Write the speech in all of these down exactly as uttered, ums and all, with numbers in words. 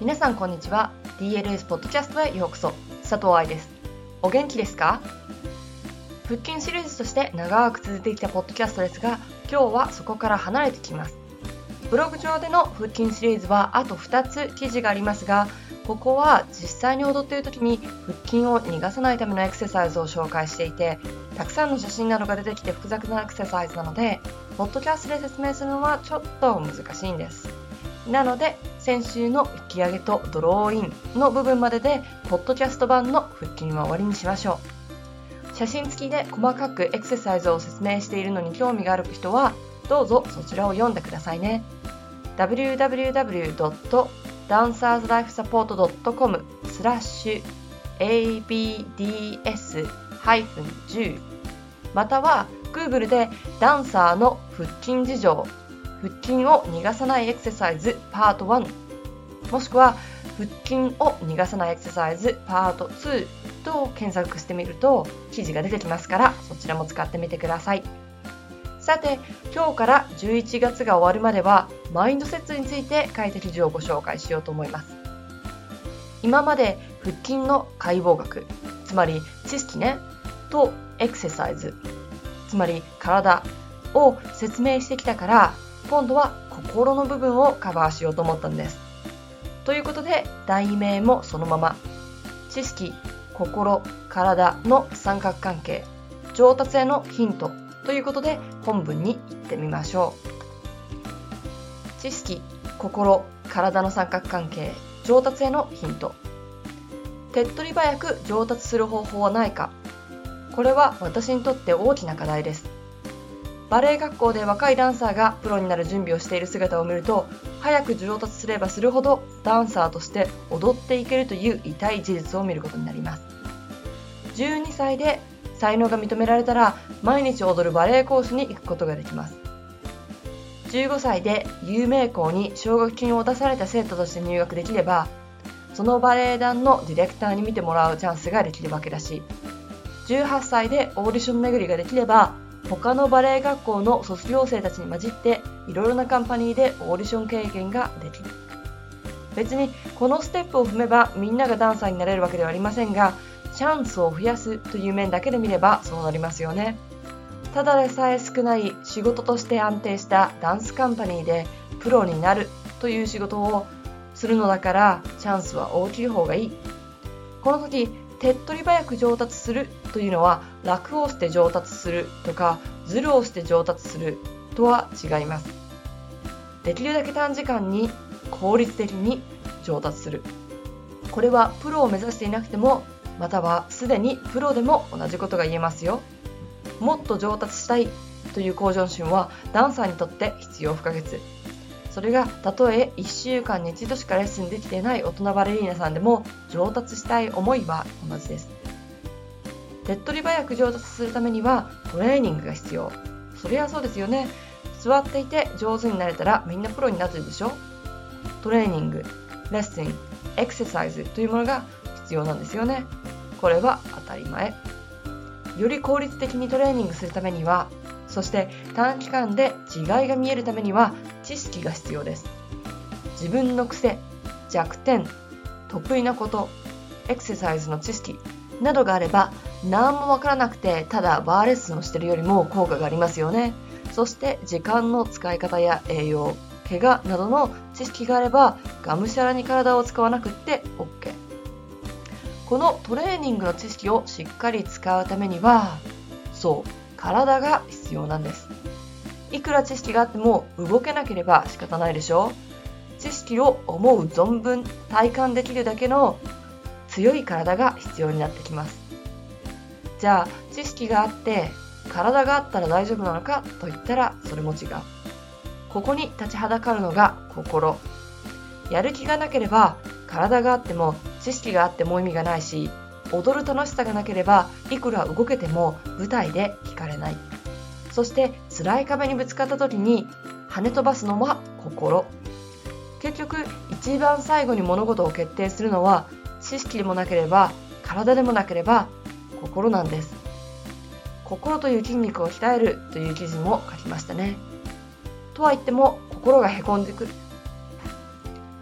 皆さんこんにちは。 ディーエルエス ポッドキャストへようこそ。佐藤愛です。お元気ですか？腹筋シリーズとして長く続いてきたポッドキャストですが、今日はそこから離れてきます。ブログ上での腹筋シリーズはあとふたつ記事がありますが、ここは実際に踊っている時に腹筋を逃がさないためのエクササイズを紹介していて、たくさんの写真などが出てきて複雑なエクササイズなので、ポッドキャストで説明するのはちょっと難しいんです。なので先週の引き上げとドローインの部分まででポッドキャスト版の腹筋は終わりにしましょう。写真付きで細かくエクササイズを説明しているのに興味がある人はどうぞそちらを読んでくださいね。 ダブリューダブリューダブリュードットダンサーズライフサポートドットコムスラッシュエービーディーエスじゅう または Google でダンサーの腹筋事情、腹筋を逃がさないエクササイズパートワン、もしくは腹筋を逃がさないエクササイズパートツーと検索してみると記事が出てきますから、そちらも使ってみてください。さて、今日からじゅういちがつが終わるまではマインドセットについて書いた記事をご紹介しようと思います。今まで腹筋の解剖学、つまり知識ね、とエクササイズ、つまり体を説明してきたから、今度は心の部分をカバーしようと思ったんです。ということで題名もそのまま、知識、心、体の三角関係、上達へのヒントということで本文に行ってみましょう。知識、心、体の三角関係、上達へのヒント。手っ取り早く上達する方法はないか。これは私にとって大きな課題です。バレエ学校で若いダンサーがプロになる準備をしている姿を見ると、早く上達すればするほどダンサーとして踊っていけるという痛い事実を見ることになります。じゅうにさいで才能が認められたら毎日踊るバレエ講師に行くことができます。じゅうごさいで有名校に奨学金を出された生徒として入学できれば、そのバレエ団のディレクターに見てもらうチャンスができるわけだし、じゅうはっさいでオーディション巡りができれば、他のバレエ学校の卒業生たちに混じっていろいろなカンパニーでオーディション経験ができる。別にこのステップを踏めばみんながダンサーになれるわけではありませんが、チャンスを増やすという面だけで見ればそうなりますよね。ただでさえ少ない仕事として安定したダンスカンパニーでプロになるという仕事をするのだから、チャンスは大きい方がいい。この時手っ取り早く上達するというのは、楽をして上達するとかズルをして上達するとは違います。できるだけ短時間に効率的に上達する。これはプロを目指していなくても、またはすでにプロでも同じことが言えますよ。もっと上達したいという向上心はダンサーにとって必要不可欠。それがたとえいっしゅうかんに一度しかレッスンできていない大人バレリーナさんでも上達したい思いは同じです。手っ取り早く上達するためにはトレーニングが必要。そりゃそうですよね。座っていて上手になれたらみんなプロになってるでしょ。トレーニング、レッスン、エクササイズというものが必要なんですよね。これは当たり前。より効率的にトレーニングするためには、そして短期間で違いが見えるためには知識が必要です。自分の癖、弱点、得意なこと、エクササイズの知識などがあれば、何もわからなくてただバーレッスンをしているよりも効果がありますよね。そして時間の使い方や栄養、怪我などの知識があれば、がむしゃらに体を使わなくって OK。 このトレーニングの知識をしっかり使うためには、そう体が必要なんです。いくら知識があっても動けなければ仕方ないでしょ。知識を思う存分体感できるだけの強い体が必要になってきます。じゃあ知識があって体があったら大丈夫なのかといったら、それも違う。ここに立ちはだかるのが心。やる気がなければ体があっても知識があっても意味がないし、踊る楽しさがなければいくら動けても舞台で聴かれない。そして辛い壁にぶつかった時に跳ね飛ばすのは心。結局一番最後に物事を決定するのは知識でもなければ体でもなければ心なんです。心という筋肉を鍛えるという記事も書きましたね。とは言っても心がへこんでくる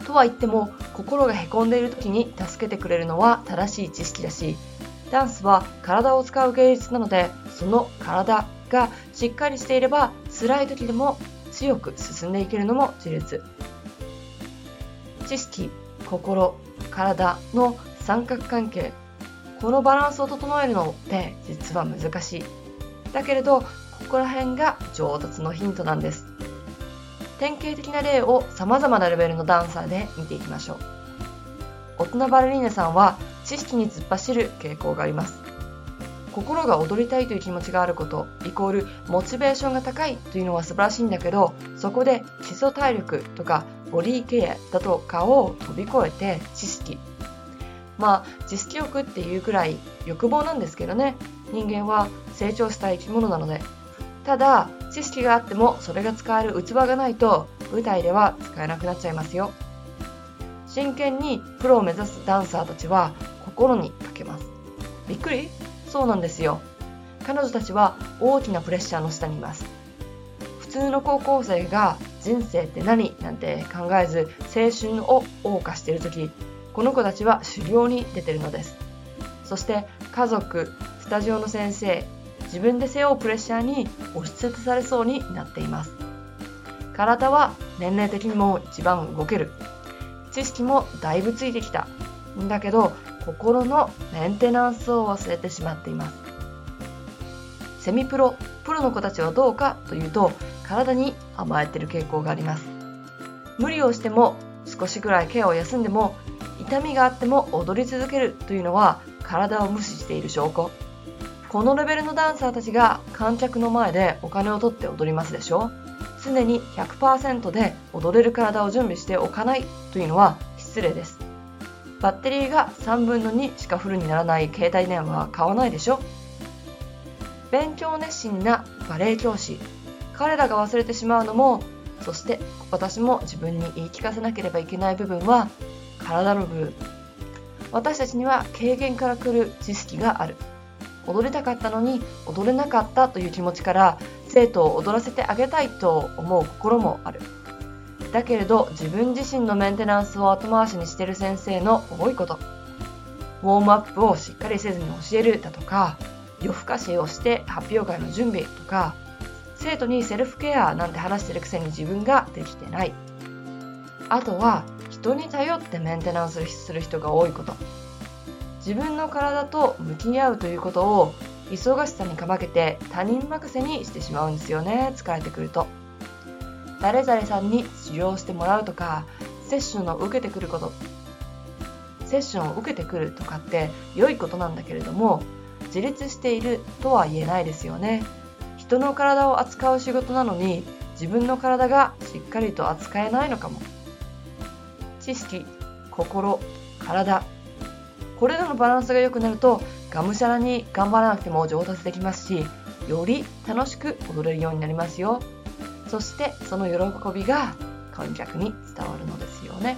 とは言っても、心がへこんでいる時に助けてくれるのは正しい知識だし、ダンスは体を使う芸術なので、その体がしっかりしていれば辛い時でも強く進んでいけるのも事実。知識、心、体の三角関係、このバランスを整えるのって実は難しい。だけれど、ここら辺が上達のヒントなんです。典型的な例を様々なレベルのダンサーで見ていきましょう。大人バレリーナさんは知識に突っ走る傾向があります。心が踊りたいという気持ちがあることイコールモチベーションが高いというのは素晴らしいんだけど、そこで基礎体力とかボディケアだとかを飛び越えて知識、まあ知識欲っていうくらい欲望なんですけどね。人間は成長した生き物なので。ただ知識があってもそれが使える器がないと舞台では使えなくなっちゃいますよ。真剣にプロを目指すダンサーたちは心にかけます。びっくり？そうなんですよ。彼女たちは大きなプレッシャーの下にいます。普通の高校生が人生って何なんて考えず青春を謳歌しているとき、この子たちは修行に出てるのです。そして家族、スタジオの先生、自分で背負うプレッシャーに押しつぶされそうになっています。体は年齢的にも一番動ける。知識もだいぶついてきた。んだけど心のメンテナンスを忘れてしまっています。セミプロ、プロの子たちはどうかというと、体に甘えている傾向があります。無理をしても少しぐらいケアを休んでも痛みがあっても踊り続けるというのは体を無視している証拠。このレベルのダンサーたちが観客の前でお金を取って踊りますでしょ。常に ひゃくパーセント で踊れる体を準備しておかないというのは失礼です。バッテリーがさんぶんのにしかフルにならない携帯電話は買わないでしょ。勉強熱心なバレエ教師、彼らが忘れてしまうのも、そして私も自分に言い聞かせなければいけない部分は体の部分。私たちには経験から来る知識がある。踊りたかったのに踊れなかったという気持ちから生徒を踊らせてあげたいと思う心もある。だけれど自分自身のメンテナンスを後回しにしている先生の多いこと、ウォームアップをしっかりせずに教えるだとか、夜更かしをして発表会の準備とか、生徒にセルフケアなんて話してるくせに自分ができてない。あとは人に頼ってメンテナンスする人が多いこと、自分の体と向き合うということを忙しさにかまけて他人任せにしてしまうんですよね。疲れてくると誰々さんに治療してもらうとか、セッションを受けてくることセッションを受けてくるとかって良いことなんだけれども、自立しているとは言えないですよね。人の体を扱う仕事なのに自分の体がしっかりと扱えないのかも。知識、心、体、これらのバランスが良くなるとがむしゃらに頑張らなくても上達できますし、より楽しく踊れるようになりますよ。そしてその喜びが観客に伝わるのですよね。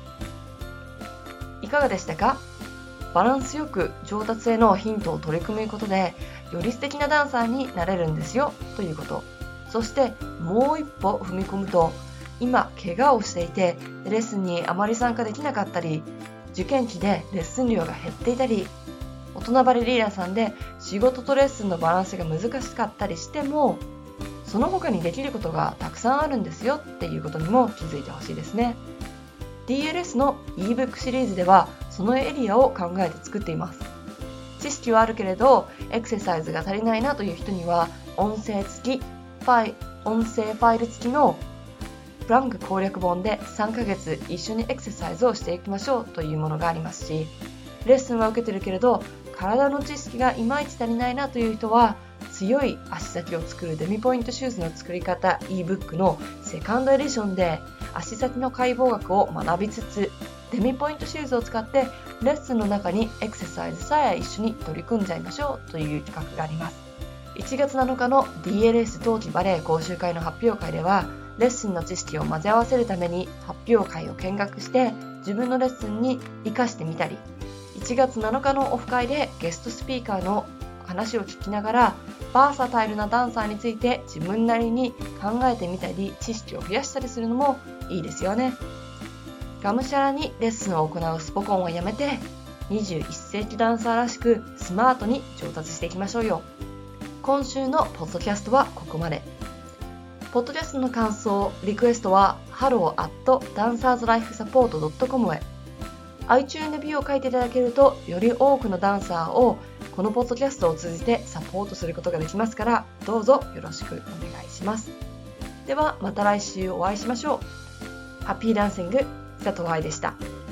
いかがでしたか？バランスよく上達へのヒントを取り組むことでより素敵なダンサーになれるんですよということ。そしてもう一歩踏み込むと、今怪我をしていてレッスンにあまり参加できなかったり、受験期でレッスン量が減っていたり、大人バレリーナさんで仕事とレッスンのバランスが難しかったりしても、その他にできることがたくさんあるんですよっていうことにも気づいてほしいですね。 ディーエルエス の ebook シリーズではそのエリアを考えて作っています。知識はあるけれどエクササイズが足りないなという人には、音声付きファイ音声ファイル付きのプランク攻略本でさんかげつ一緒にエクササイズをしていきましょうというものがありますし、レッスンは受けてるけれど体の知識がいまいち足りないなという人は、強い足先を作るデミポイントシューズの作り方 ebook のセカンドエディションで足先の解剖学を学びつつ、デミポイントシューズを使ってレッスンの中にエクササイズさえ一緒に取り組んじゃいましょうという企画があります。いちがつなのかの ディーエルエス 冬季バレエ講習会の発表会では、レッスンの知識を混ぜ合わせるために発表会を見学して自分のレッスンに活かしてみたり、いちがつなのかのオフ会でゲストスピーカーの話を聞きながらバーサタイルなダンサーについて自分なりに考えてみたり知識を増やしたりするのもいいですよね。 がむしゃらにレッスンを行うスポコンをやめて、にじゅういっ世紀ダンサーらしくスマートに上達していきましょうよ。今週のポッドキャストはここまで。ポッドキャストの感想、リクエストは ハロー アット ダンサーズライフサポート ドットコム へ。iTunes レビューを書いていただけると、より多くのダンサーをこのポッドキャストを通じてサポートすることができますから、どうぞよろしくお願いします。ではまた来週お会いしましょう。ハッピーダンシング、佐藤愛でした。